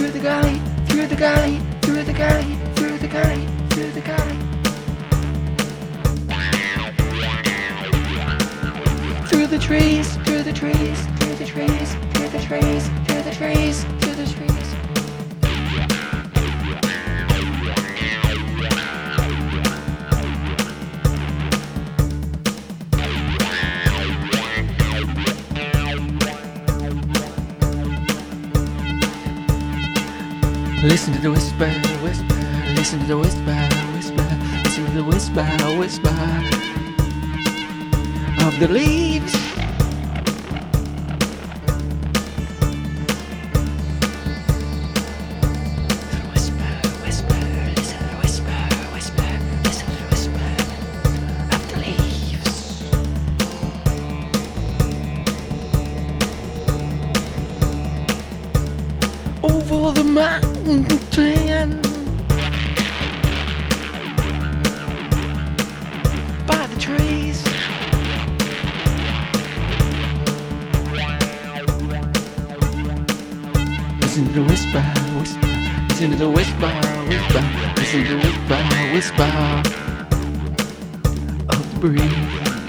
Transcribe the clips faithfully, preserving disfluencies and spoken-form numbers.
through the gully, through the gully, through the gully, through the gully, through the gully. Through the trees, through the trees, through the trees, through the trees, through the trees, through the trees. Listen to the whisper, whisper, listen to the whisper, whisper, listen to the whisper, whisper of the leaves. Whisper, whisper, listen to the whisper, whisper, listen to the whisper of the leaves. Over the mountain, by the trees. Listen to the whisper, whisper. Listen to the whisper, whisper. Listen to the whisper, whisper of the breeze.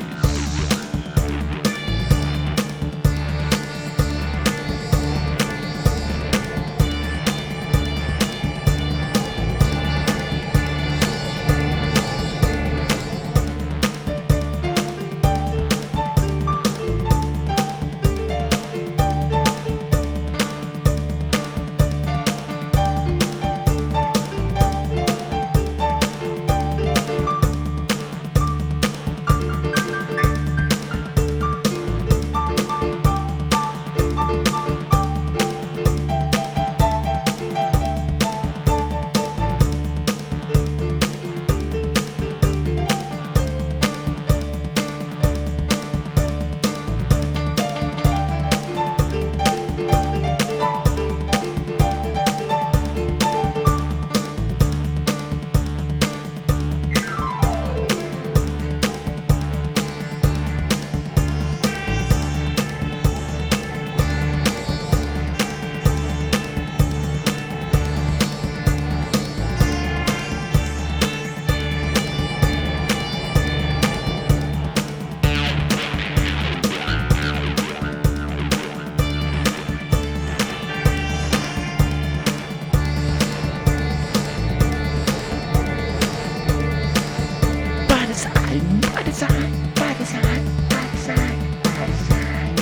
By design, by design, by design, by design.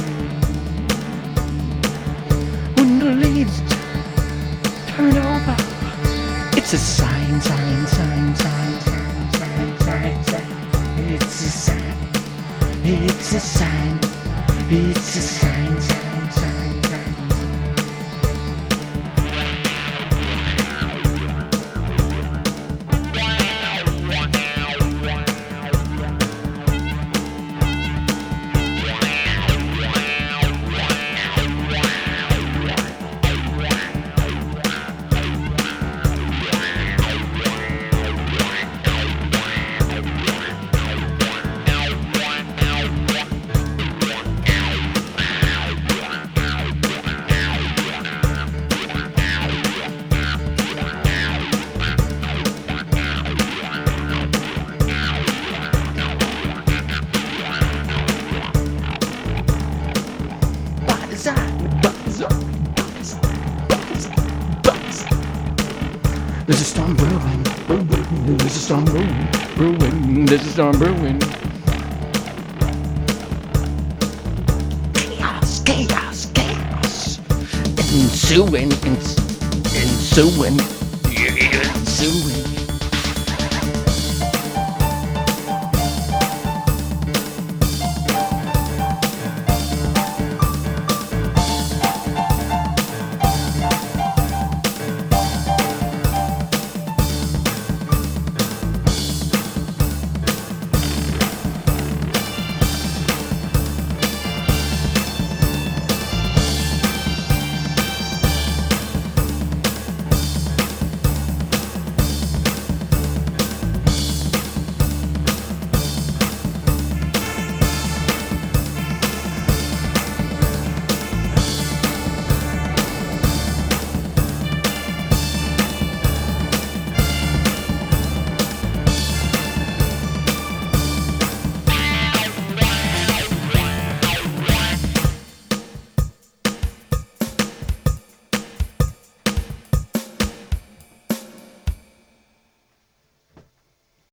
When the leaves turn over, it's a sign, sign, sign, sign, sign, sign, sign, sign. It's a sign, it's a sign, it's a sign, sign, sign, sign. There's a storm brewing, brewing, there's a storm brewing, brewing, there's a storm brewing. Chaos, chaos, chaos. Ensuing, ensuing, ensuing.